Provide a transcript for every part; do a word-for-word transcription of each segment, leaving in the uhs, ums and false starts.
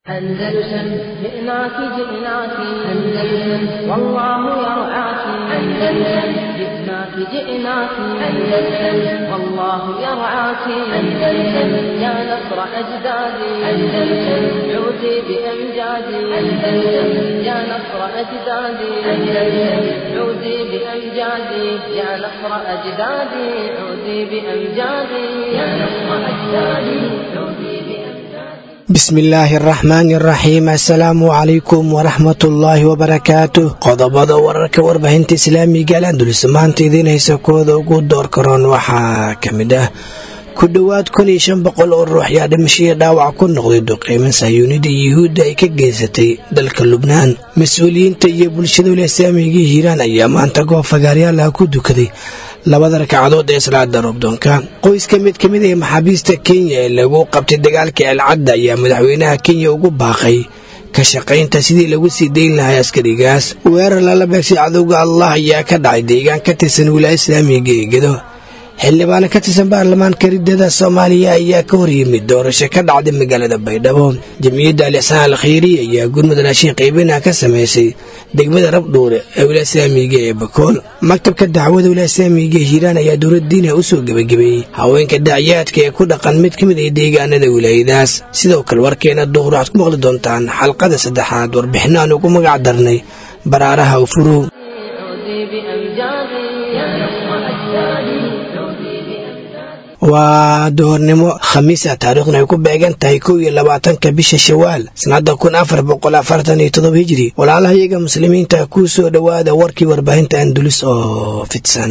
أندلسن جئناك جئناك أندلسن والله يرعاك أندلسن جئناك جئناك أندلسن والله يرعاك أندلسن يا نصر أجدادي أندلسن عودي بأمجادي أندلسن يا نصر أجدادي أندلسن عودي بأمجادي يا نصر أجدادي عودي بأمجادي يا نصر أجدادي عودي بسم illaahi araxmaani araxiim assalaamu calaykum waraxmatullaahi wabarakaatuh qodobada wararka warbaahinta islaamiga al andulus maanta idiin haysa kooda ugu door karoon waxaa ka mid ah ku dhowaad kun iyo shan boqol oo ruux yaa dhimashiyo dhaawac ku noqday duqeyman sahyuunida yuhuudda ay ka geysatay dalka lubnaan mas-uuliyiinta iyo bulshada islaamiga hiiraan ayaa maanta goob fagaaryaal ah ku dukaday labada ragcadood ee salaada roobdoonka qoyska mid ka mid ah maxaabiista Kenya ee lagu qabtay dagaalka Al-Cadda ayaa madaxweynaha Kenya ugu baaqay ka shaqaynta sidii lagu sii deyn lahaa askarigaas weerar la beegsay cadowga Allah ayaa ka dhacay deegaan ka tirsan wilaayada islaamiga ee Gedo xildhibaan ka tirsan baarlamaanka ridada Soomaaliya ayaa ka hor yimid doorasho ka dhacday magaalada Baydhabo jamciyadda Al-Ihsaan Al-Khayriya ayaa gurmud raashin qaybina ka sameysay degmada Rabdhuure ee wilaayada islaamiga ee Bakool maktabka dacwada wilaayada islaamiga Hiiraan ayaa dowladdiina u soo gabagabeeyay haweenka daaciyaadka ee ku dhaqan mid ka mid ah deegaanada wilaayadaas sidoo kale warkeena duhur waxaad ku maqli doontaan xalqada saddexaad warbixinaan ugu magac darnay baraaraha ufuru waa doornimo khamiisa taariikhna ay ku beegan tahay kow iyo labaatanka bisha shawaal sanada kun afar boqol afartan iyo toddoba hijri walaalaha iyaga muslimiinta ku soo dhawaada warkii warbaahinta andulus oo fidsan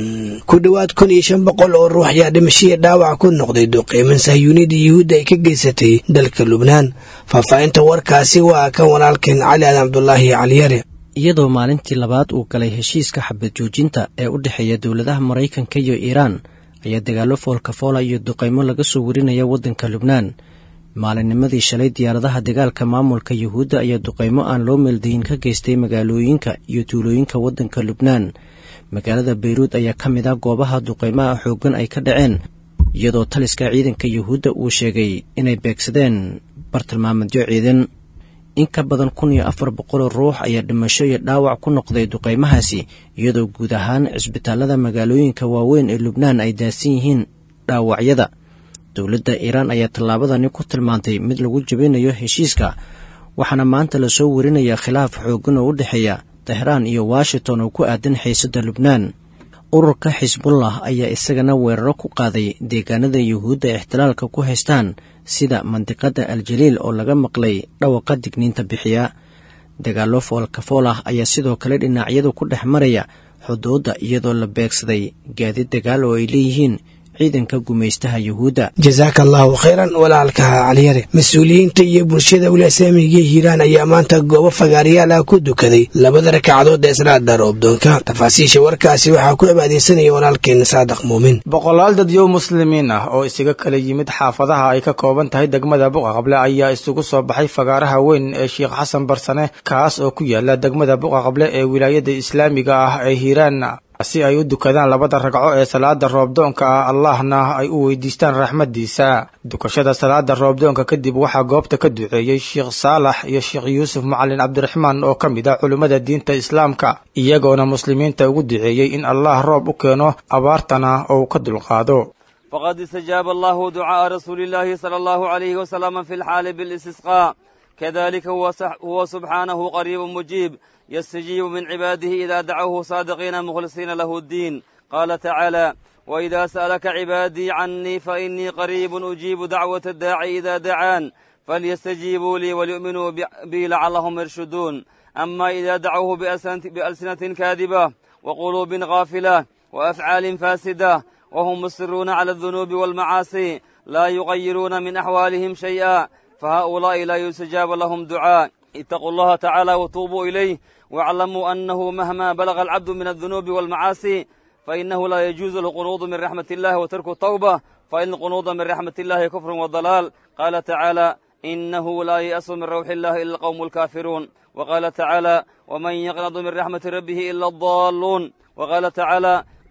ku dhawaad kun iyo shan boqol oo ruux yaa dhimashiyo dhaawac ku noqday duqeyman sahyuunida yuhuudda ay ka geysatay dalka lubnaan faahfaahinta warkaasi waa kan walaalkeen cali aadan cabdulaahi caliyare iyadoo maalintii labaad uu galay heshiiska xabad joojinta ee u dhexeeya dowladaha maraykanka iyo iiraan ayaa dagaallo foolka foola iyo duqaymo laga soo warinaya waddanka lubnaan maalinnimadii shalay diyaaradaha dagaalka maamulka yuhuudda ayaa duqaymo aan loo meeldayin ka geystay magaalooyinka iyo tuulooyinka waddanka lubnaan magaalada bayruud ayaa ka mid ah goobaha duqaymaha xooggan ay ka dhaceen iyadoo taliska ciidanka yuhuudda uu sheegay inay beegsadeen bartilmaameedyo ciidan in ka badan kun iyo afar boqol ruux ayaa dhimasho iyo dhaawac ku noqday duqaymahaasi iyadoo guud ahaan cisbitaalada magaalooyinka waaweyn ee lubnaan ay daadsan yihiin dhaawacyada dowladda iiraan ayaa tallaabadani ku tilmaantay mid lagu jabinayo heshiiska waxaana maanta lasoo warinayaa khilaaf xooggan oo u dhexeeya tehraan iyo washington oo ku aadan xiisadda lubnaan ururka xisbullah ayaa isagana weeraro ku qaaday deegaanada yuhuudda ixtilaalka ku haystaan sida mandiqada aljaliil oo laga maqlay dhawaqa digniinta bixiya dagaallo foolka fool ah ayaa sidoo kale dhinacyadu ku dhex maraya xuduudda iyadoo la beegsaday gaadiid dagaal oo ay leeyihiin ciidanka gumaystaha yuhuudda jazaaka allahu khayran walaalka caliyare mas-uuliyiinta iyo bulshada wilaayada islaamiga hiiraan ayaa maanta goobo fagaaryaal ah ku dukaday labada ragcadood ee salaada roobdoonka tafaasiisha warkaasi waxaa ku cibaadeysanaya walaalkeena saadiq muumin boqolaal dadyow muslimiin ah oo isaga kala yimid xaafadaha ay ka kooban tahay degmada Buqa-Qable ayaa isugu soo baxay fagaaraha weyn ee Sheekh Xasan Barsane kaas oo ku yaala degmada Buqa-Qable ee wilaayada islaamiga ah ee Hiiraan si ay u dukadaan labada ragco ee salaada roobdoonka ah Allahna ay u weydiistaan raxmadiisa dukashada salaada roobdoonka kadib waxaa goobta ka duceeyay Sheekh Saalax iyo Sheekh Yuusuf Macallin Cabdiraxmaan oo ka mid ah culimada diinta islaamka iyagoona muslimiinta ugu duceeyay in Allah roob u keeno abaartana oo ka dulqaado faqad istajaaba Allahu ducaa rasuulillahi sallallahu alayhi wa sallam fi al-haal bil-istisqa kadhalika huwa subhanahu qariibun mujiib يستجيب من عباده إذا دعوه صادقين مخلصين له الدين قال تعالى وإذا سألك عبادي عني فإني قريب أجيب دعوة الداعي إذا دعان فليستجيبوا لي وليؤمنوا بي لعلهم يرشدون أما إذا دعوه بألسنة كاذبة وقلوب غافلة وأفعال فاسدة وهم مصرون على الذنوب والمعاصي لا يغيرون من أحوالهم شيئا فهؤلاء لا يستجاب لهم دعاء اتقوا الله تعالى وتوبوا إليه واعلموا أنه مهما بلغ العبد من الذنوب والمعاصي فإنه لا يجوز له قنوط من رحمة الله وترك التوبة فإن القنوط من رحمة الله كفر وضلال قال تعالى إنه لا يأس من روح الله إلا القوم الكافرون وقال تعالى ومن يقنط من رحمة ربه إلا الضالون وقال تعالى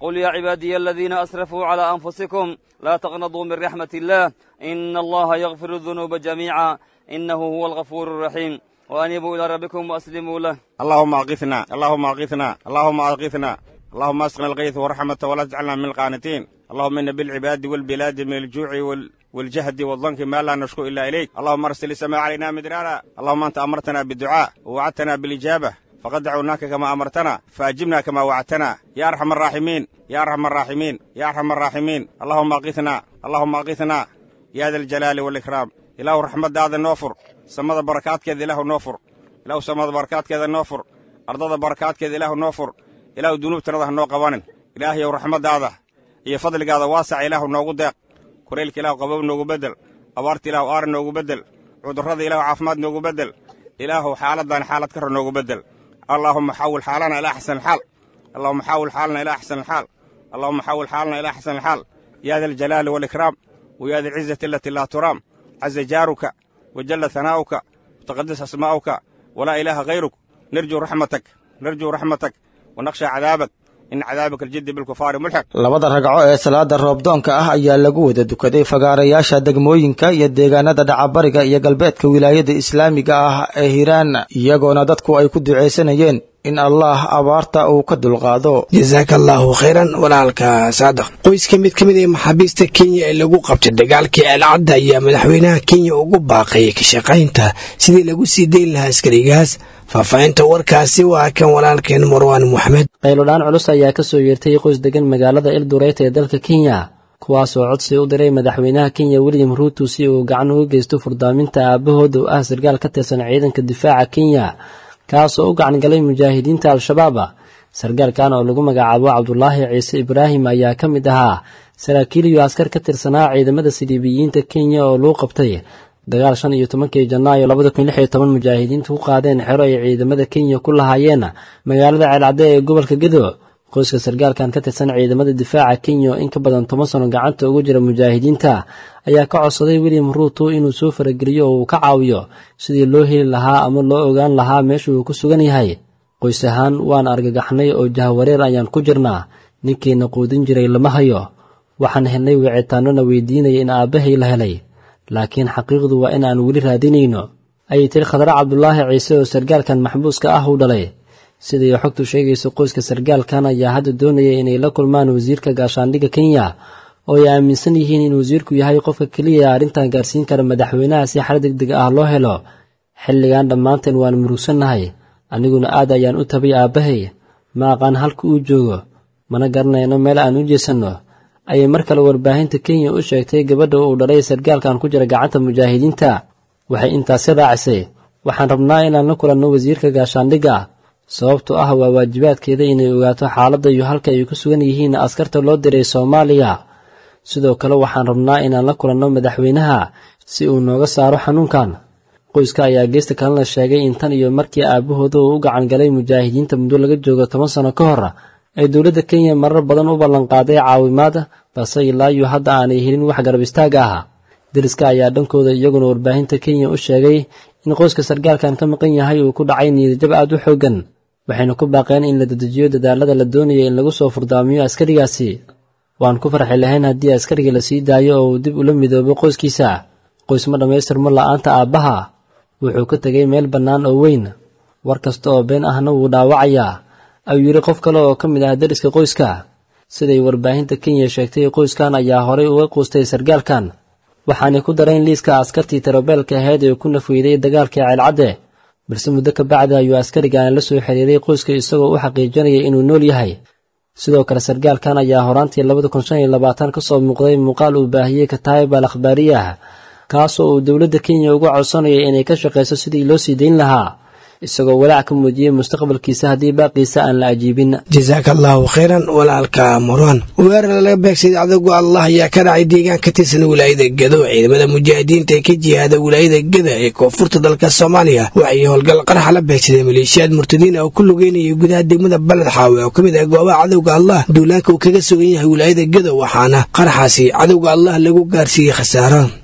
قل يا عبادي الذين أسرفوا على أنفسكم لا تقنطوا من رحمة الله إن الله يغفر الذنوب جميعا إنه هو الغفور الرحيم وأنيبوا إلى ربكم وأسلموا له. اللهم أغثنا اللهم أغثنا اللهم أغثنا اللهم أسقنا الغيث والرحمة ولا تجعلنا من القانتين. اللهم إن بالعباد والبلاد من الجوع وال والجهد والضنك ما لا نشكو إلا إليك. اللهم ارسل السماء علينا مدرارا. اللهم أنت أمرتنا بالدعاء ووعدتنا بالإجابة فقد دعوناك كما أمرتنا فأجبنا كما وعدتنا يا أرحم الراحمين يا أرحم الراحمين يا أرحم الراحمين. اللهم أغثنا اللهم أغثنا يا ذا الجلال والإكرام. إله رحمة هذا النوفر سمد بركات كذا إله النوفر إله سمد بركات كذا النوفر أرض بركات كذا إله النوفر إله ذنوب ترضى النو قوانين إلهي ورحمة هذا هي فضل هذا واسع إله النو دق كريلك إله قبوب نو بدل أبارت إله آر نو بدل عذر رضي إله عافماد نو بدل إله حالة حالة كر نو بدل. اللهم حول حالنا إلى أحسن الحال اللهم حول حالنا إلى أحسن الحال اللهم حول حالنا إلى أحسن الحال يا ذا الجلال والإكرام ويا ذا العزة التي لا ترام. عز جارك وجل ثناؤك وتقدس أسماؤك ولا إله غيرك. نرجو رحمتك نرجو رحمتك ونخشى عذابك إن عذابك الجد بالكفار ملحق. labada ragco ee salaada roobdoonka ah ayaa lagu wada dukaday fagaarayaasha degmooyinka iyo deegaanada dhacabariga iyo galbeedka wilaayada islaamiga ah ee Hiiraan iyagoona dadku ay ku duceysanayeen in Allah abaarta uu ka dulqaado. jazakallahu khairan walaalka saadaq. qoyska mid kamid ah maxaabiista Kenya ee lagu qabtay dagaalkii Al-Cadda ayaa madaxweynaha Kenya ugu baaqay ka shaqaynta sidii lagu sii deyn lahaa askarigaas. faafahinta warkaasi waa kan walaalkeen Marwan Mohamed. qayladaan culus ayaa ka soo yeertay qoys degan magaalada Eldoret ee dalka Kenya kuwaas oo codsi u diray madaxweynaha Kenya William Ruto si uu gacan uga geysto furdaaminta aabahooda oo ah sargaal ka tirsan ciidanka difaaca Kenya kaas oo u gacan galay mujaahidiinta al-shabaab. sargaalkan oo lagu magacaabo Cabdullaahi Ciise Ibraahim ayaa ka mid ahaa saraakiil iyo askar ka tirsanaa ciidamada Sidiibiyiinta Kenya oo loo qabtay dagaal shan iyo tobankii Janaayo labada kun iyo lix iyo toban mujaahidiintu ku qaadeen xero ay ciidamada Kenya ku lahaayeen magaalada Al-Cadda ee gobolka Gedo. qoyska sargaalkan ka tirsan ciidamada difaaca Kenya in ka badan toban sano gacanta ugu jira mujaahidiinta ayaa ka codsaday William Ruto inuu soo farageliyo oo uu ka caawiyo sidii loo heli lahaa ama loo ogaan lahaa meesha uu ku sugan yahay. qoys ahaan waan argagaxnay oo jahwareer ayaan ku jirnaa ninkiina quudin jiray lama hayo. waxaan helnay wicitaanona weydiinay in aabahay la helay laakiin xaqiiqdu waa in aan weli raadinayno ayay tiri Khadra Cabdullaahi Ciise oo sargaalkan maxbuuska ah u dhalay. sidii xogtu sheegayso qoyska sargaalkan ayaa hadda doonaya inay la kulmaan wasiirka gaashaandhigga Kenya oo ay aaminsan yihiin in wasiirku yahay qofka kaliya arrintan gaarsiin kara madaxweynaha si xal degdeg ah loo helo. xilligan dhammaanteen waan murugsanahay aniguna aad ayaan u tabay aabahay ma aqaan halka uu joogo mana garanayno meel aan u jeesano ayay mar kale warbaahinta Kenya u sheegtay gabadha uu dhalay sargaalkan ku jira gacanta mujaahidiinta. waxay intaas raacisay waxaan rabnaa inaan la kulanno wasiirka gaashaandhigga sababtoo ah waa waajibaadkeeda inay ogaato xaaladda iyo halka ay ku sugan yihiin askarta loo diray Soomaaliya. sidoo kale waxaan rabnaa inaan la kulanno madaxweynaha si uu nooga saaro xanuunkan. qoyska ayaa geesta kalena sheegay in tan iyo markii aabahooda uu u gacan galay mujaahidiinta muddo laga joogo toban sano ka hor ay dowladda Kenya marar badan u ballan qaaday caawimaad balse ilaa iyo hadda aanay helin wax garab istaag ah. dariska ayaa dhankooda iyaguna warbaahinta Kenya u sheegay in qoyska sargaalkan ka maqan yahay uu ku dhacay niyad-jab aad u xoogan waxayna ku baaqeen in la dedejiyo dadaalada la doonayo in lagu soo furdaamiyo askarigaasi. waan ku farxi lahayn haddii askariga la sii daayo oo uu dib ula midoobo qoyskiisa. qoys ma dhammaystirmo la'aanta aabbaha wuxuu ka tegay meel bannaan oo weyn war kasta oo been ahna wuu dhaawacayaa ayuu yiri qof kale oo ka mid ah dariska qoyska. siday warbaahinta Kenya sheegtay qoyskan ayaa horey uga quustay sargaalkan waxaana ku dareen liiska askartii tirabeelka ahayd ee ku nafweeday dagaalkii Al-Cadda balse muddo ka bacda ayuu askarigan la soo xiriiray qoyska isagoo u xaqiijinaya inuu nool yahay. sidoo kale sargaalkan ayaa horaantii labada kun shan iyo labaatan ka soo muuqday muuqaal uu baahiyay Kataib al-Akhbaariyah kaas oo dowladda Kenya uga codsanaya inay ka shaqeyso sidii loo sii deyn lahaa isagoo walaac ka muujiyay mustaqbalkiisa haddii baaqiisa aan la ajiibin. jazakallahu khairan walaalka Marwan. weerar laga beegsaday cadowga Allah ayaa ka dhacay deegaan ka tirsan wilaayada Gedo. ciidamada mujaahidiinta ee ka jihaada wilaayada Gedo ee koonfurta dalka Soomaaliya waxay howlgal qarax la beegsaday maleeshiyaad murtadiin oo ku lugeynaya gudaha degmada Balad Xaawe oo kamid ah goobaha cadowga Allah duulaanka uu kaga sugan yahay wilaayada Gedo waxaana qaraxaasi cadowga Allah lagu gaarsiiyay khasaaro.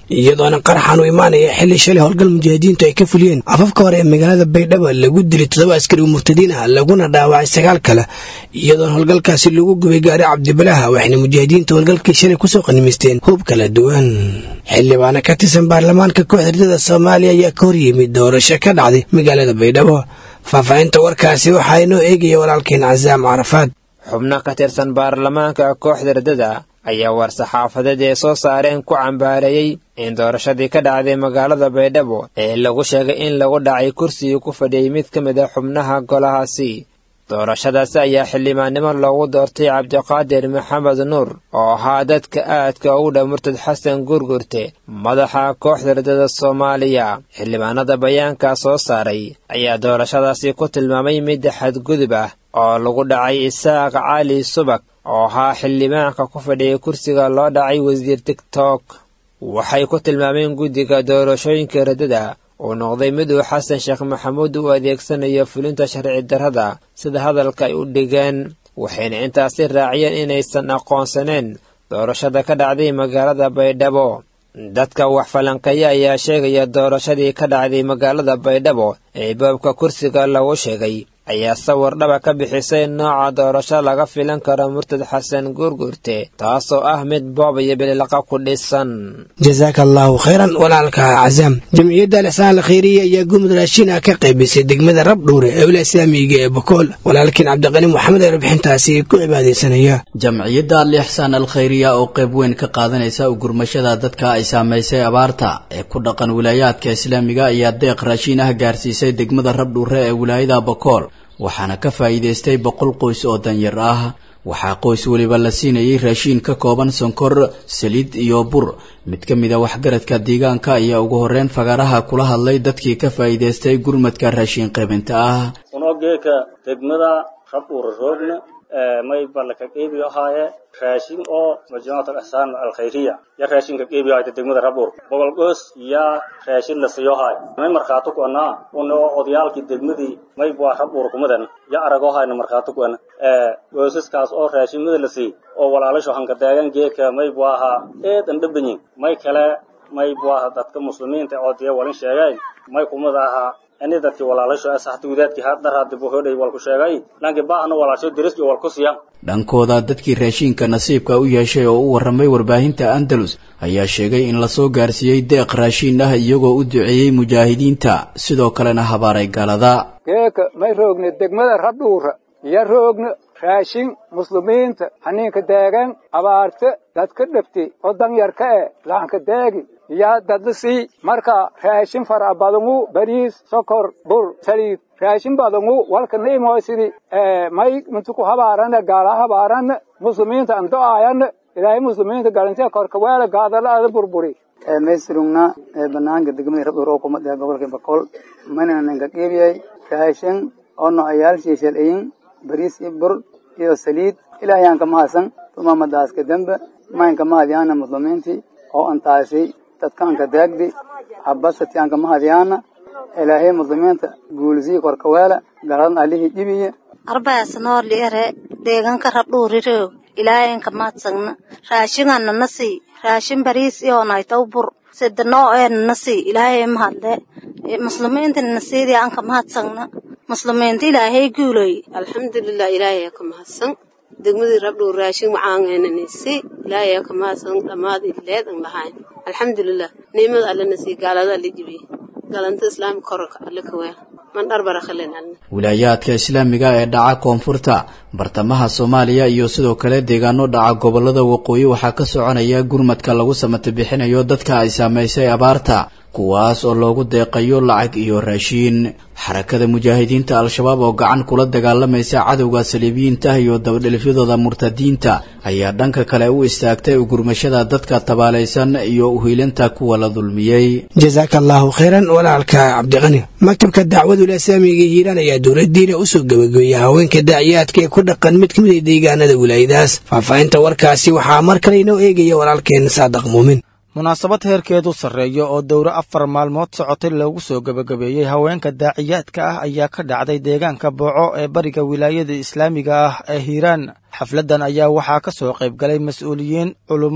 iyadoona qaraxan u imaanaya xilli shalay howlgal mujaahidiintu ay ka fuliyeen afafka hore ee magaalada baydhabo lagu dilay toddoba askari oo murtadiin ah laguna dhaawacay sagaal kale iyadoona howlgalkaasi lagu gubay gaari cabdibalaha waxayna mujaahidiinta howlgalkii shalay kusoo qanimaysteen hub kala duwan xildhibaana ka tirsan baarlamaanka kooxda ridada soomaaliya ayaa ka hor yimid doorasho ka dhacday magaalada baydhabo faahfaahinta warkaasi waxaa inoo eegaya walaalkeen casaam carafaad xubno ka tirsan baarlamaanka kooxda ridada ayaa war-saxaafadeed ee soo saareen ku cambaareeyey in doorashadii ka dhacday magaalada baydhabo ee lagu sheegay in lagu dhacay kursigii ku fadhiyey mid ka mid a xubnaha golahaasi doorashadaasi ayaa xildhibaannimo loogu doortay cabdiqaadir maxamed nuur oo ahaa dadka aadka ugu dhow murtad xasan gurgurte madaxa kooxda ridada soomaaliya xildhibaanada bayaanka soo saaray ayaa doorashadaasi ku tilmaamay mid xadgudub ah oo lagu dhacay isaaq cali subak oo ahaa xildhibaanka ku fadhiyay kursiga loo dhacay wasiir tigtok waxay ku tilmaameen guddiga doorashooyinka ridada uu noqday mid uu xasan sheekh maxamuud u adeegsanayo fulinta sharci darrada sida hadalka ay u dhigeen waxayna intaasi raaciyeen inaysan aqoonsaneen doorashada ka dhacday magaalada baydhabo dadka wax falanqeeya ayaa sheegaya doorashadii ka dhacday magaalada baydhabo ee boobka kursiga lagu sheegay ayaa sawir dhaba ka bixisay nooca doorasho laga filan karo murtad xasan gurgurte taasoo ah mid boob iyo bililaqa ku dhisan jazaaka allahu khayran walaalka cazaam jamciyadda al-ixsaan al-khayriya ayaa gumud raashin ah ka qaybisay degmada rabdhuure ee wilaaya islaamiga ee bokool walaalkiin cabdiqani maxamed ee warbixintaasi ku cibaadaysanaya jamciyadda al-ixsaan al-khayriya oo qayb weyn ka qaadanaysa ugurmashada dadka ay saamaysay abaarta ee ku dhaqan wilaayaadka islaamiga ayaa deeq raashin ah gaarsiisay degmada rabdhuure ee wilaayada bokool waxaana ka faa'iidaystay boqol qoys oo danyar ah waxaa qoys weliba la siinayay raashiin ka kooban sonkor saliid iyo bur mid ka mid a waxgaradka deegaanka ayaa ugu horreyn fagaaraha kula hadlay dadkii ka faa'iidaystay gurmadka raashiin qaybinta ah unogeeka degmada rabdhuure roogna may balka qeybiyo haaye raashin oo majmuucada al-ixsaan al-khayriya ya raashin ka qeybiyo haaye degmada rabdhuure boqol qoys ya raashin la siiyo haaye may markaato ku anaa uno odayaalkii degmadii may baa rabdhuure kumadan ya arago haayna markaato ku ana ee qoysaskaas oo raashinada la siiyo oo walaalasho hanka daagan geeka may baa eedan dhabanyin may kale may baa dadka muslimiinta oo diya walin sheegay may kumada aha ani dadkii walaalasho asaxta wadaadkii hadda dib u hoday wal ku sheegay laakiin baahna walaasho diriski wal ku siya dhankooda dadkii raashinka nasiibka u yeeshay oo u waramay warbaahinta Andalus ayaa sheegay in la soo gaarsiiyay deeq raashin ah iyagoo u duceeyay mujaahidiinta sidoo kalena habaaray galada keeka may roogna degmada rabdhuure ya roogna raashin muslimiinta haniinka daagan abaarta dadka dhabtay oo danyarka ee laanka daagi ya dadasi marka raashin fara badangu bariis sokor bur saliid raashin badangu walka neemoosidi ee may mintu habaarana gaala habaarana muslimiinta ando ayan ilaahay muslimiinta galantay korka wala gaadala burburi ee meesrugna ee banaanka degmada rabdhuure oo kuma daa gobolka Bakool mana nanga qeybiyay raashin oo noocyal sheeshadeyn bariis iyo bur iyo saliid ilaahay aan ka mahadsan tuma madaaska dambe maan ka mahadiyana muslimiintii oo antaashay dadkaan ka daagdi habasati aan ka mahadiyana ilaahay muslimiinta guulisi korka wala garan alihi dibiye arbaas noor liire deegaanka rabdhuure roog ilaahay aan ka mahadsan raashingan nasi raashin bariis iyo naaytaw bur sidno ee nasi ilaahay mahadle muslimiinta nasiidi aan ka mahadsan muslimiinta ilaahay guulay alxamdulillah ilaahay ka mahadsan degmadii rabdhuure raashin wacaaneenaysi ilaahay ka mahadsan dhamaad ileed aan lahayn alxamdulillah niimada alla nasi gaalada la jibi galanta islaamka korka alla ka waa man darbara khaleen wilaayaadka islaamiga ee dhaca koonfurta bartamaha Soomaaliya iyo sidoo kale deegaano dhaca gobolada waqooyi waxaa ka soconaya gurmadka lagu samata bixinayo dadka ay saameysay abaarta kuwaas oo loogu deeqayo lacag iyo raashin xarakada mujaahidiinta al-shabaab oo gacan kula dagaalamaysa cadawga saliibiyiinta iyo dabadhelifyadooda murtadiinta ayaa dhanka kale u istaagtay gurmashada dadka tabaalaysan iyo u hiilinta kuwa la dulmiyay jazaaka allahu khayran walaalka cabdiqani maktabka dacwada islaamiga hiiraan ayaa dowladdiina u soo gabagabeeyay haweenka daaciyaadka ee ku dhaqan mid ka mid ah deegaanada wilaayadaas faahfaahinta warkaasi waxaa mar kale inoo eegaya walaalkeen saadaq muumin munaasabad heerkeedu sarreeyo oo dowro afar maalmood socotay loogu soo gabagabeeyey haweenka daaciyaadka ah ayaa ka dhacday deegaanka booco ee bariga wilaayada islaamiga ah ee hiiraan xafladdan ayaa waxaa ka soo qayb galay mas-uuliyiin culummo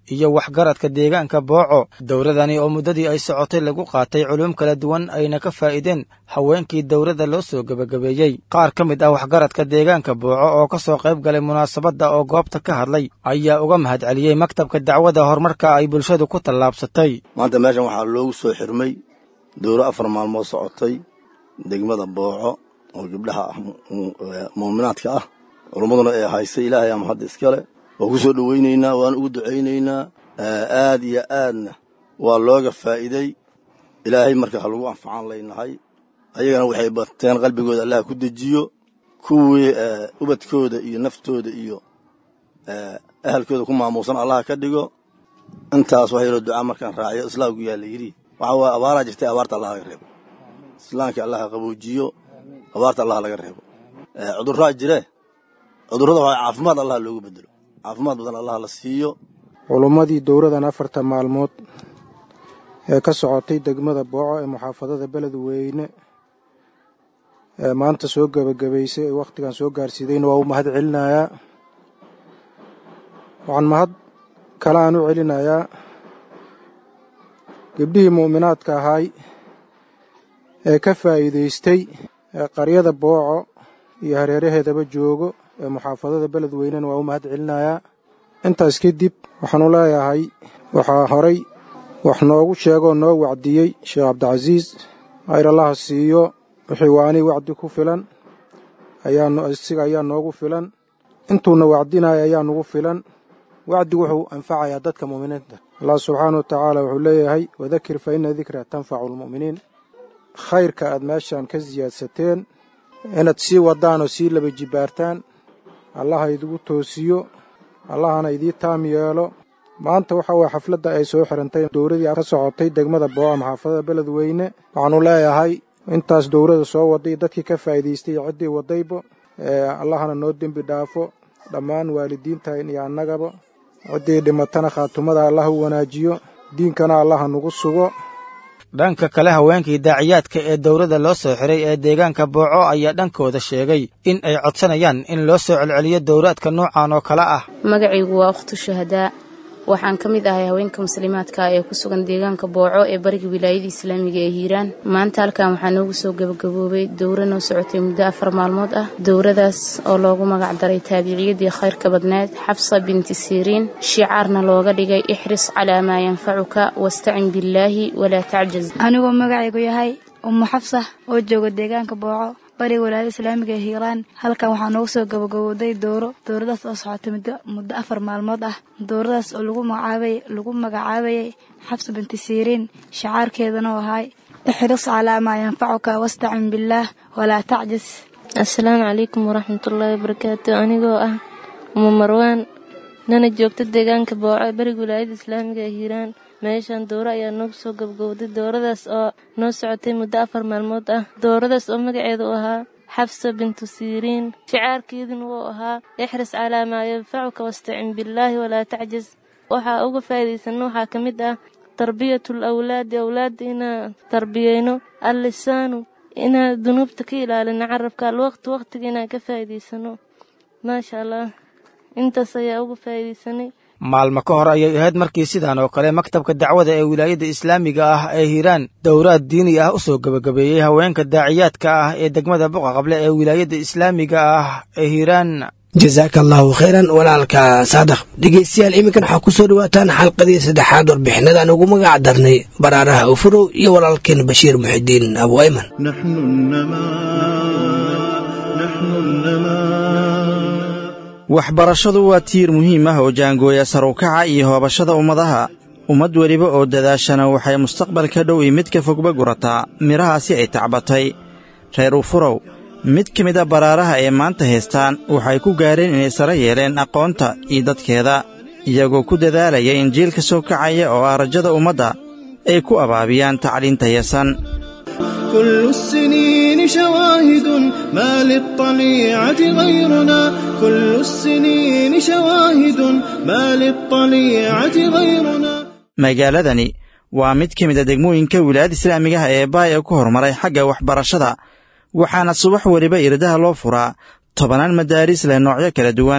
iyo waxgaradka deegaanka booco dowladani oo muddadii ay socotay lagu qaatay culuum kala duwan ayna ka faa'iideen haweenkii dowladda loo soo gebagabeeyey qaar ka mid ah waxgaradka deegaanka booco oo ka soo qayb galay munaasabadda oo goobta ka hadlay ayaa uga mahad celiyey maktabka dacwada horumarka ay bulshadu ku tallaabsatay maanta meeshan waxaa loogu soo xirmay dowro afar maalmood socotay degmada booco oo gabdhaha muuminaadka ah culumaduna ee haysay ilaahay ama hadda iskale waa ku soo dhowaynaynaa waan ugu ducaynaynaa aad iyo aadna waa looga faa'iiday ilaahay marka ha lagu anfacaan laynahay ayagana waxay barteen qalbigooda allah ku dejiyo kuwii ubadkooda iyo naftooda iyo ahalkooda ku maamuusan allah ka dhigo intaas waxay yidhi ducaa markaan raaciyo islaamku yaa la yidhi waxa waa abaaraa jirtay abaarta allah laga reebo islaamka allah ha qaboojiyo abaarta allah laga reebo cudurraa jire cudurrada waxaa caafimaad allah loogu bedelo caafimaad badan allah la siiyo culummadii dowradan afarta maalmood ee ka socotay degmada booco ee muxaafadada beledweyne ee maanta soo gebagabaysay ee wakhtigan soo gaarsiidayna waa u mahad celinayaa waxaan mahad kale aan u celinayaa gabdhihii mu'minaadka ahaay ee ka faa'iidaystay ee qaryada booco iyo hareeraheedaba joogo ee muxaafadada beledweynena waa u mahad celinayaa intaas kadib waxaanu leeyahay waxaa horay wax noogu sheegoo noo wacdiyey sheekh cabdicasiis khayr allaha siiyo wixii waanii wacdi ku filan ayaa isiga ayaa noogu filan intuuna wacdinaya ayaa nugu filan wacdigu wuxuu anfacayaa dadka mu'miniinta allah subxaanahu watacaala wuxuu leeyahay wadakir fa ina dikra tanfacu almu'miniin khayrka aad meeshaan ka siyaadsateen inaad sii wadaan oo sii laba jibaartaan allaha idigu toosiyo allahana idii taam yeelo maanta waxa waye xafladda ay soo xirantay dowradii ka socotay degmada booca maxaafadada beledweyne waxaanu leeyahay intaas dowrada soo waday dadkii ka faa'iidaystay iyo ciddii wadaybo allahana noo dembi dhaafo dhammaan waalidiintayn iyo annagaba ciddii dhimatana khaatumada allah u wanaajiyo diinkana allaha nagu sugo dhanka kale haweenkii daaciyaadka ee dowladda loo soo xiray ee deegaanka booco ayaa dhankooda sheegay in ay codsanayaan in loo soo celceliyo dowraadka noocan oo kale ah magacaygu waa ukhtu shahadaa waxaan ka mid ahay haweenka muslimaadka ee ku sugan deegaanka booco ee bariga wilaayada islaamiga ee hiiraan maanta halkan waxaa noogu soo gabagaboobay dowra noo socotay muddo afar maalmood ah dowradaas oo loogu magac daray taabiciyadii khayrka badneed xafsa binti siriin shicaarna looga dhigay ixris calaa maa yanfacuka wastacin billaahi walaa tacjaz anigoo magacaygu yahay ummu xafsa oo jooga deegaanka booco bariga wilaayada islaamiga ee hiiraan halkan waxaa noogu soo gabagabowday dowro dowradaas oo socotay muddo muddo afar maalmood ah dowradaas oo lagu magacaabay lagu magacaabayay xabsa binti siriin shacaarkeedana oo ahay ixris calaa maa yanfacuka wastacin billaah walaa tacjis assalaamu calaykum waraxmatullaahi wabarakaatu anigoo ah umu marwaan nana joogta deegaanka booco ee bariga wilaayada islaamiga ee hiiraan meeshaan dowro ayaa noogu soo gabagowday dowradaas oo noo socotay muddo afar maalmood ah dowradaas oo magaceedu u ahaa xafsa bintu siriin shicaarkeeduna wuu ahaa ixris calaa maa yanfacuka wastacin billaahi walaa tacjaz waxaa uga faa'iidaysanno waxaa ka mid ah tarbiyatul awlaadi awlaadda inaan tarbiyeyno allisaanu inaan dunuubta ka ilaalino carabka alwaqti waqtiga inaan ka faa'iidaysano maasha allah intaas ayaa uga faa'iidaysanay maalmo ka hor ayay ahayd markii sidaan oo kale maktabka dacwada ee wilaayada islaamiga ah ee hiiraan dowraad diini ah u soo gebagabeeyey haweenka daaciyaadka ah ee degmada buqa qable ee wilaayada islaamiga ah ee hiiraan jazaaka allahu khayran walaalka saadaq dhegeystayaal iminkan waxaa ku soo dhawaataan xalqadii saddexaad warbixinadan ugu magac darnay baraaraha ufurow iyo walaalkeen bashiir muxidiin abu ayman waxbarashadu waa tiir muhiim ah oo jaangooya sarukaca iyo hoobashada ummadaha ummad weliba oo dadaashana waxay mustaqbalka dhow iyo mid ka fogba gurataa midhahaasi ay tacbatay reer ufurow mid ka mid a baraaraha ee maanta haystaan waxay ku gaareen inay sare yeeleen aqoonta iyo dadkeeda iyagoo ku dadaalaya in jiilka soo kacaya oo ah rajada ummadda ay ku abaabiyaan tacliinta yasan كل السنين شواهد ما للطليعة غيرنا كل السنين شواهد ما للطليعة غيرنا magaaladani waa mid ka mid a degmooyinka wilaayada islaamigaha ee baaya ku horumaray xagga waxbarashada waxaana subax weliba irdaha loo furaa tobanaan madaaris leh noocyo kala duwan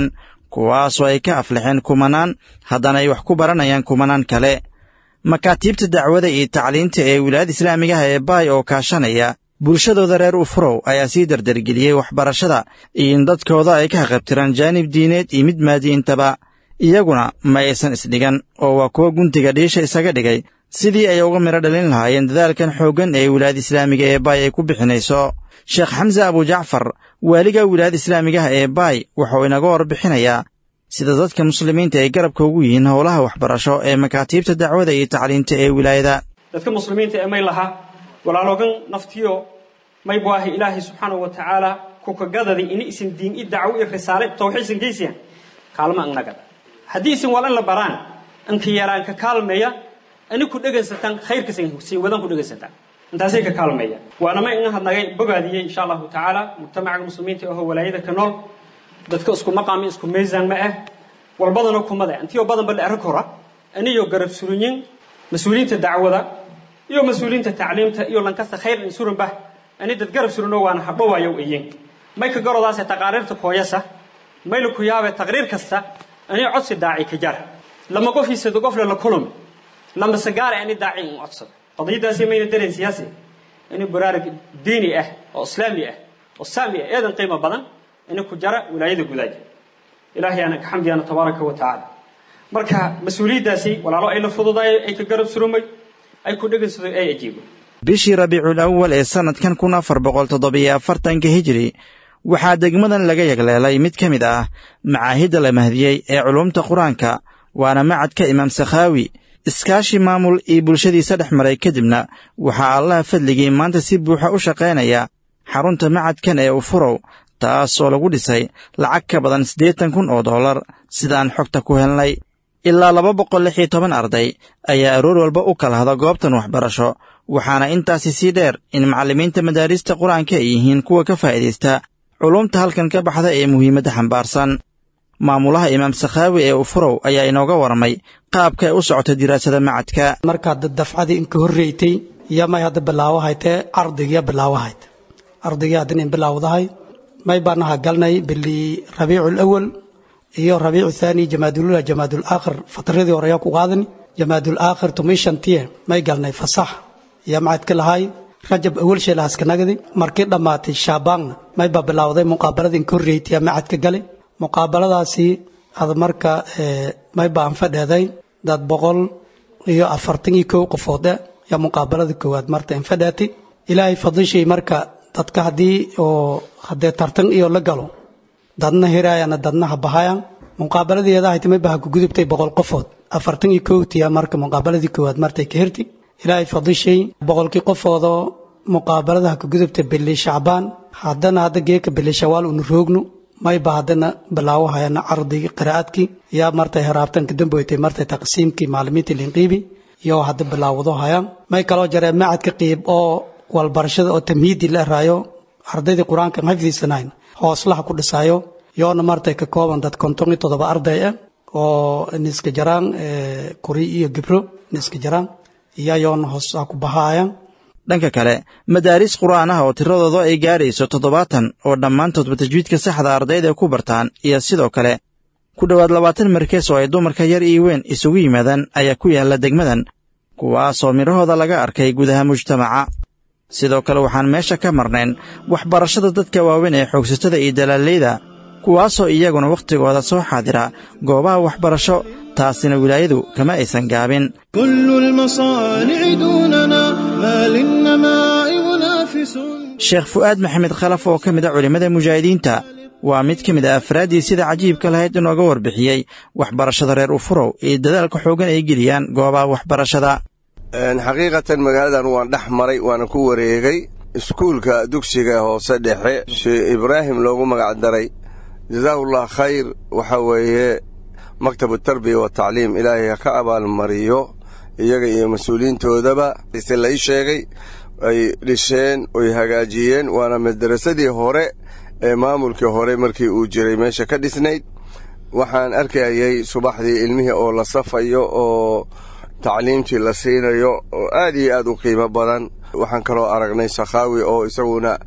kuwaasoo ay ka aflixeen kumanaan haddana ay wax ku baranayaan kumanaan kale makaatiibta dacwada iyo tacliinta ee wilaayada islaamigaha ee baay oo kaashanaya bulshadooda reer ufurow ayaa sii dardargeliyey waxbarashada iyo in dadkooda ay ka haqabtiraan jaanib diineed iyo mid maadiintaba iyaguna ma aysan isdhigan oo waa kuwa guntiga dhiisha isaga dhigay sidii ay uga midho dhalin lahaayeen dadaalkan xooggan ee wilaayada islaamiga ee baay ay ku bixinayso sheekh xamse abujacfar waaliga wilaayada islaamigaha ee baay wuxuu inaga warbixinayaa sida dadka muslimiinta ay garabka ugu yihiin howlaha waxbarasho ee makaatiibta dacwada iyo tacliinta ee wilaayada dadka muslimiinta ee may laha walaaloogan naftiyo may baahi ilaahay subxaanahu wa tacaala kukagadadi ini isin diin i dacwo i risaale tawxiidsan geysiyan kaalma annagada haddii isin walan la baraan anka yaraan ka kaalmeeya ani ku dhegaysataan khayrkasin sii wadan ku dhegaysataan intaasay ka kaalmeeya waana ma inaha nagay bogaadiyey insha allahu tacaala mujtamaca muslimiinta oo walaayada ka nool dadka isku maqaami isku miisaan ma ah walbadana kumada antiyo badan bal arag hora aniyo garab surunin mas'uuliyiinta dacwada iyo mas'uuliyiinta tacliimta iyo lankasta khayr in surun bah ani dad garab suruno waana habo waayo ayeen may ka garoodaas taqariirta kooyasa may lu ku yaabe taqriir kasta ani codsi daaci ka jar lama qof isado qof la kulum lama sagaar ani daaci in codso qadiyadaasi may dareen siyaasi ani baraarag diini ah oo islaami ah oo saami ah eedan qiimo badan in ku jara wilaayada gudaha ilaahay ana xamdiyana tabaaraka wa taala marka mas'uuliyadaasi walaalo ay la fududaay ay ka garab surumay ay ku dhageyso ay ajiibo bishii rabiicul awwal ee sanadkan kun afar boqol toddoba iyo afartanka hijri waxaa degmadan laga yagleelay mid ka mid ah macaahidda la mahdiyey ee culumta qur-aanka waana macadka imaam sakhaawi iskaashi maamul iyo bulshadiisa dhex maray kadibna waxaa allaha fadligii maanta si buuxa u shaqaynaya xarunta macadkan ee ufurow taasoo lagu dhisay lacag ka badan siddeetan kun oo dollar sidaan xogta ku helnay ilaa laba boqol lix iyo toban arday ayaa aroor walba u kala hada goobtan waxbarasho waxaana intaasi sii dheer in macallimiinta madaarista qur-aanka ay yihiin kuwa ka faa'iidaysta culumta halkan ka baxda ee muhiimadda xambaarsan maamulaha imaam sakhaawi ee ufurow ayaa inooga warramay qaabka ay u socota diraasada macadka markaad dafcadii inka horreeytay iyo may hadda bilaawahaytee ardigiya bilaawahayt ardigii haddin in bilaawdahay may baanaha galnay bili rabiicul awal iyo rabiicu thaani jamaadulula jamaadul aakhir fatradii hore ayaa ku qaadani jamaadul aakhir tumishantiye may galnay fasax iyo macadka lahay rajab awal shay lahaska nagdi markii dhammaatay shaabaanna may baa bilaawday muqaabaladii inka horreeytay macadka galay muqaabaladaasi ad marka may baan fadheeday dad boqol iyo afartan iyo kow qofood ya muqaabalada koowaad marta in fadhaatay ilaahay fadishay marka dadka haddii oo haddee tartan iyo la galo dadna hiraayana dadna habahayaan muqaabaladeeda ay timay baa ku gudubtay boqol qofood afartan iyo kow tiya marka muqaabaladii koowaad martay ka hirtay ilaahay fadishay boqolkii qofoodoo muqaabalada ku gudubtay bili shacbaan haddana hadda geeka bili shawaal unu roogno may ba haddana bilaawahayana cardigii qiraa'adkii yaa martay heraabtan ka damboytay martay taqsiimkii maalimiinta linqiibi iyo hadda bilaawado hayaan may kaloo jaree macadka qiib oo walbarashada oo tamhiidi la raayo ardaydii qur-aanka xifdiisanayn hooslaha ku dhisaayo yoona martay ka kooban dad konton iyo toddoba arday ah oo niska jaraan kuri iyo gibro niska jaraan iyo yoona hoosaha ku bahaayaan dhanka kale madaaris qur'aan ah oo tiradooda ay gaarayso toddobaatan oo dhammaantoodba tajwiidka saxda ardayda ku bartaan iyo sidoo kale ku dhowaad labaatan markees oo ay dumarka yar iyo weyn isugu yimaadaan ayaa ku yaalla degmadan kuwaasoo midhahooda laga arkay gudaha mujtamaca sidoo kale waxaan meesha ka marnayn waxbarashada dadka waaweyn ee xoogsatada iyo dalaaleyda kuwaasoo iyaguna wakhtigooda soo xaadira goobaha waxbarasho taasina wilaayadu kama aysan gaabin sheekh fu'aad maxamed khalaf oo ka mid a culimmada mujaahidiinta waa mid ka mid a afraaddii sida cajiibka lahayd inooga warbixiyey waxbarashada reer ufurow iyo dadaalka xooggan ay geliyaan goobaha waxbarashada xaqiiqatan magaaladan waan dhex maray waana ku wareegay iskuulka dugsiga hoose dhexe sheekh ibraahim loogu magac daray jazaahullah khayr waxa weeye maktabu tarbiya wa tacliim ilaahay ha ka abaalmariyo iyaga iyo mas-uuliyiintoodaba se la ii sheegay ay dhisheen oy hagaajiyeen waana madarasadii hore ee maamulkii hore markii uu jiray meesha ka dhisnayd waxaan arkayay subaxdii ilmihii oo la safayo oo tacliimtii la siinayo oo aad iyo aad u qiimo badan waxaan kaloo aragnay sakhaawi oo isaguna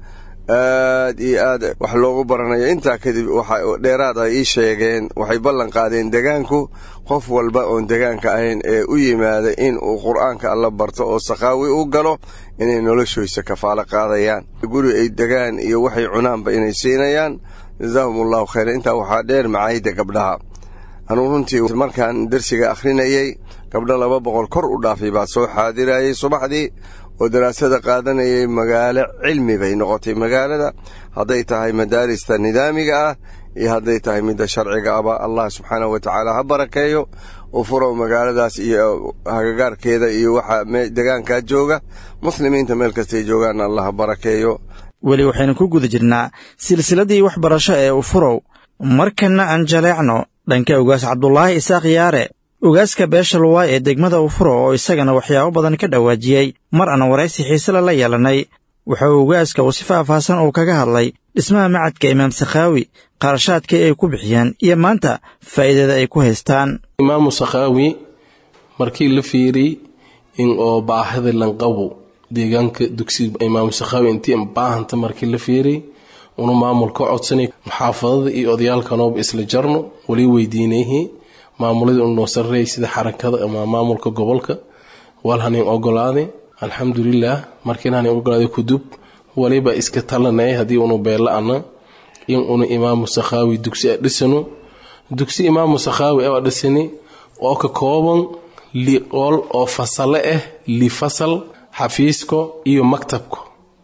aad iyo aad wax loogu baranayo. intaa kadib waxa dheeraad ay ii sheegeen, waxay ballan qaadeen degaanku qof walba oon degaanka ahayn ee u yimaada in uu qur'aanka alla barto oo sakaawi u galo inay noloshoysa kafaalo qaadayaan, guri ay degaan iyo waxay cunaanba inay siinayaan. jazaahumullahu khayr. intaa waxaa dheer macaayida gabdhaha. anuu runtii markaan darsiga akhrinayay gabdho laba boqol kor u dhaafay baa soo xaadirayay subaxdii oo daraasada qaadanayay. magaalo cilmi bay noqotay magaalada, hadday tahay madaarista nidaamiga ah iyo hadday tahay midda sharciga aba. allah subxaanahu wa tacaala ha barakeeyo u furow magaaladaas iyo hagagaarkeeda iyo waxa degaankaa jooga. muslimiinta meel kastay joogaanna allah ha barakeeyo. weli waxaynu ku guda jirnaa silsiladii waxbarasho ee u furow. markanna aan jaleecno dhanka ugaas cabdulaahi isaaq yaare, ugaaska beesha luwaay ee degmada ufuro oo isagana waxyaabo badan ka dhawaajiyey. mar aan waraysi xiisele la yeelannay wuxuu ugaaska uu si faahfaahsan uu kaga hadlay dhismaha macadka imaam sakhaawi, qarashaadkii ay ku bixiyeen iyo maanta faa'iidada ay ku haystaan. imaamu sakhaawi markii la fiiriyey in oo baahida lanqabo deegaanka dugsiga imaamu sakhaawi intii baahanta markii la fiiriyey unu maamulka codsanay muxaafadada iyo odayaalkanooba isla jarno wali weydiinayhi maamulada uu noo sarreeyay sida xarakada ama maamulka gobolka walhanin ogolaaday. alxamdulillaah markiin hanin ogolaaday kudub waliba iska talanay hadii uu beelaana in uu imaamu sakhaawi dugsi dhisano. dugsi imaamu sakhaawi oo dhisani oo ka kooban li qol oo fasal ah, li fasal xafiisko iyo maktabko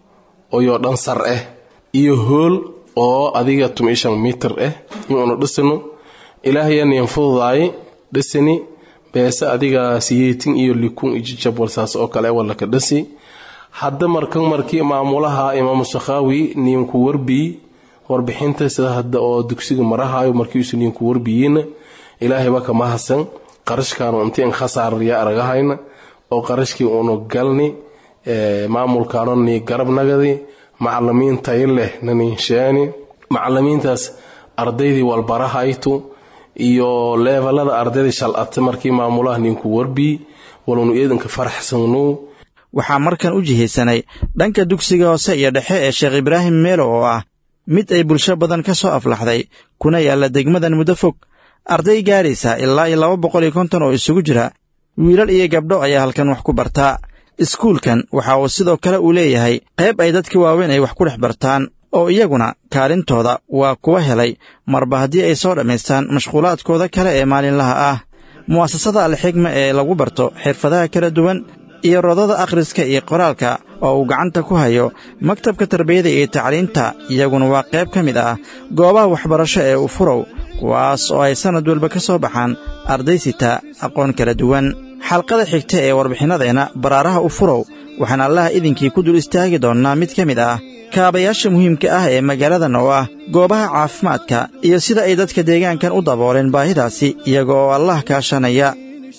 oo yo dhan sar ah iyo hool oo adiga tumishan mitir ah in uu dhisano. ilaahayna yanfuuday dhisani beesa adiga siyeetin iyo likun ijjab walsaas oo kale wala ka dhisi. hadda markan markii maamulaha imaamu sakhaawi ninku warbi warbixinta sida hadda oo dugsiga marahayo markii uu ninku warbiyina ilaahay ba ka mahadsan. qarashkan intii khasaar riya aragahayna oo qarashkii uu galni ee maamulkaano ni garab nagadi macallimiin tayo leh nanishaani macallimiintaas ardaydii walbarahaytu iyo levelada ardayda shal'aad markii maamulaha ninku warbi walanu eedanka faraxsano. waxaa markan u jihaysanay dhanka dugsiga hoose iyo dhexe ee Sheekh Ibraahim Meelo oo ah mid ay bulsho badan ka soo aflaxday kuna yaala degmadan muddo fog. arday gaaraysa ilaa laba boqol iyo konton oo isugu jira wiilal iyo gabdho ayaa halkan wax ku bartaa. iskuulkan waxa uu sidoo kale u leeyahay qayb ay dadka waaweyn ay wax ku dhex bartaan oo iyaguna kaalintooda waa kuwa helay marba haddii ay soo dhammaystaan mashquulaadkooda kale ee maalinlaha ah. mu'asasada alxigma ee lagu barto xirfadaha kala duwan iyo rodada akhriska iyo qoraalka oo uu gacanta ku hayo maktabka tarbiyada iyo tacliinta iyaguna waa qayb ka mid ah goobaha waxbarasho ee u furow, kuwaas oo ay sannad walba ka soo baxaan arday sita aqoon kala duwan. xalqada xigta ee warbixinnadeena baraaraha u furow waxaan allaha idinkii ku dul istaagi doonnaa mid ka mid ah kaabayaasha muhiimka ah ee magaaladan oo ah goobaha caafimaadka iyo sida ay dadka deegaankan u dabooleen baahidaasi iyaga oo allah kaashanaya.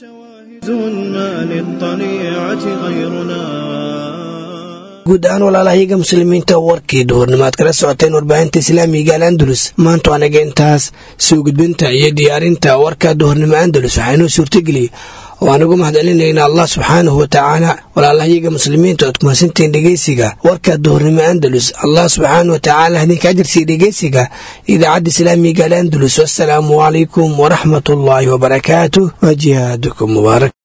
guud ahaan walaalahayaga muslimiinta warkii duhurnimaad kala socoteen warbaahinta islaamiga al andalus maanta anaga intaas soo gudbinta iyo diyaarinta warka duhurnimo andalus waxaynoo suurtageliyey oo aanagu mahadcelinayna allah subxaanahu watacaala. walaalahayaga muslimiinta oad kumasantiin dhegeysiga warka duhurnimo andalus. allah subxaanahu watacaala idinka ajarsiiya dhegeysiga idaacadda islaamiga al andalus. wassalaamu calaykum waraxmatullaahi wabarakaatuh wa jihaadukum mubaarak.